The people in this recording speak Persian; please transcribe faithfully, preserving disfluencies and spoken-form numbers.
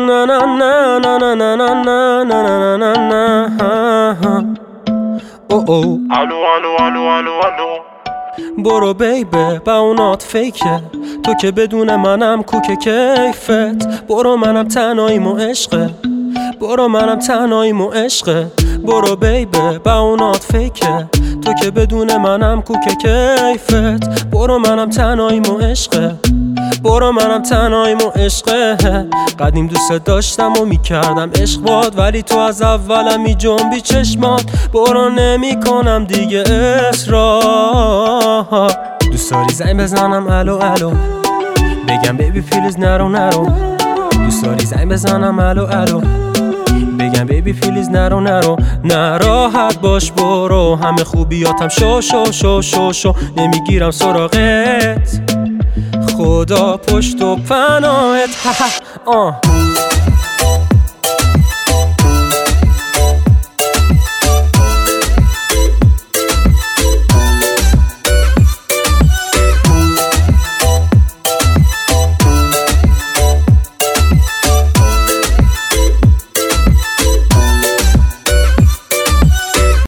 نه نه نه نه نه نه نه نه نه نه نه نه او او الو الو الو الو الو برو بیبه با اونات فیکه، تو که بدون منم کوک کیفت. برو منم تنهاییم و عشقه، برو منم تنهاییم و عشقه. برو بیبه با اونات فیکه، تو که بدون منم کوک کیفت. برو منم تنهاییم و عشقه، برو منم تنهاییم و عشقه. قدیم دوست داشتم و میکردم عشق باد، ولی تو از اولم می جنبی چشمات. برو نمی کنم دیگه اصرار. دوست داری زنگ بزنم الو الو، بگم بیبی پلیز نرو نرو. دوست داری زنگ بزنم الو الو، بگم بیبی پلیز نرو نرو. نراحت باش برو، همه خوبیاتم شو شو شو شو شو. نمیگیرم سراغت، خدا پشت و پناهت. آه